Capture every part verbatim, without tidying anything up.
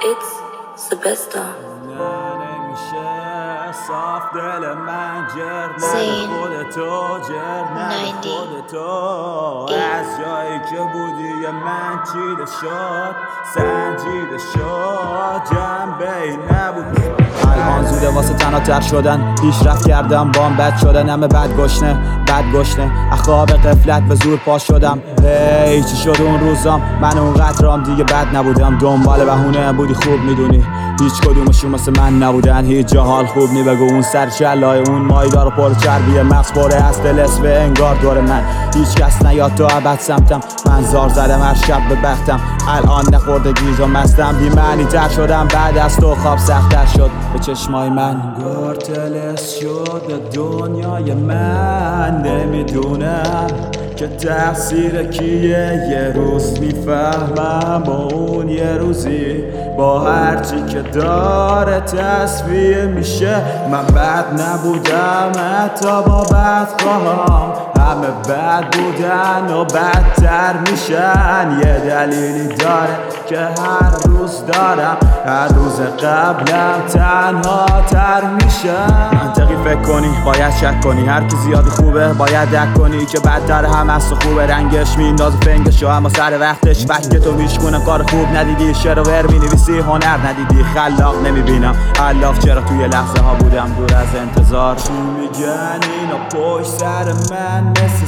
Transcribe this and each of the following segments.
It's the best of. صاف دل من جر نه Zain خودتو جر نه ninety خودتو از جایی که بودی یه من چیده شد سنجیده شد جنبه نبود الان زوده واسه تنها شدن پیشرفت کردم بام بد شدن همه بد گشنه بد گشنه اخواب قفلت به زور پاس شدم هی چی شد اون روزام من اونقدر رام دیگه بد نبودم دنبال بهونه بودی خوب میدونی هیچ کدومشون مثل من نبودن هیچ جا حال خوب نی بگو اون سر چلای اون مایدار و پر چربیه مغز پره از دل اسوه انگار دور من هیچ کس نیاد تا ابد سمتم من زار زدم هر شب به بختم الان نخورده گیج و مستم بی معنی تر شدم بعد از تو خواب سختر شد به چشمای من انگار تلس شد به دنیای من نمیدونم که تقصیر کیه یه روز میفهمم با اون یه روزی با هرچی که داره تصفیه میشه من بد نبودم حتی با بد خواهم همه بد بودن و بدتر میشن یه دلیلی داره که هر روز دارم هر روز قبلم تنها تر میشم منطقی فکر کنی باید شک کنی هر کی زیادی خوبه باید دک کنی که بدتر هم هست و خوبه رنگش مینداز فنگش و اما سر وقتش فکر تو میشکنم کار خوب ندیدی شعر و ور مینویسی هنر ندیدی خلاق نمیبینم علاف چرا توی لحظه ها بودم دور از انتظار چی میگن اینا پشت سر من مثل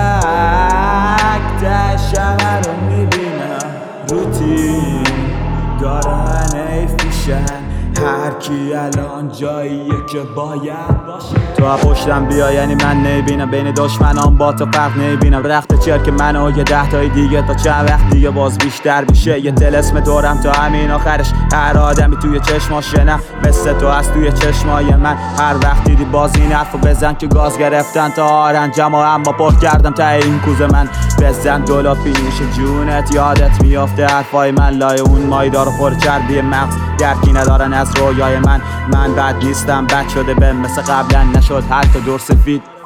سگ تش همه رو میبینم روتین دارن ایفیشن هر کی الان جاییه که باید باشه تو پشتم بیا یعنی من نمیبینم بین دشمنان با تو فرق نمیبینم رخت چرک منو یه ده تای دیگه تا چند وقت دیگه باز بیشتر میشه یه طلسم دورم تا همین آخرش هر آدمی توی چشماش نه مثل تو هست توی چشمای من هر وقت دیدی باز این حرفو بزن که گاز گرفتن تا آرنجم و اما پر کردم تا این کوزه من بزن دولا فینیش جونت یادت میافته حرفای من لای اون مایدار و پر چربی مغز درکی ندارن از رویای من من بد نیستم بد شده به مثل قبلا نشد حتی دور سفید